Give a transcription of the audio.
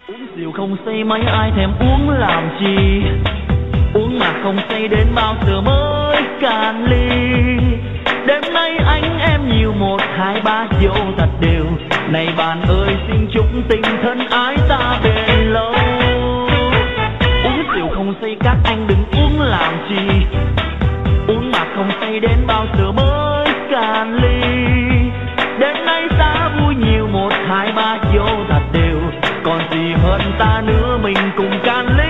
Uống rượu không say mấy ai thèm uống làm chi, uống mà không say đến bao giờ mới cạn ly. Đêm nay anh em nhiều 1, 2, 3 dấu thật đều. Này bạn ơi xin chúc tình thân ái ta bền lâu. Uống rượu không say các anh đừng uống làm chi, uống mà không say đến bao giờ mới cạn ly. Đêm nay ta vui nhiều 1, 2, 3 dấu thật đều. Còn gì hơn ta nữa mình cùng can ly.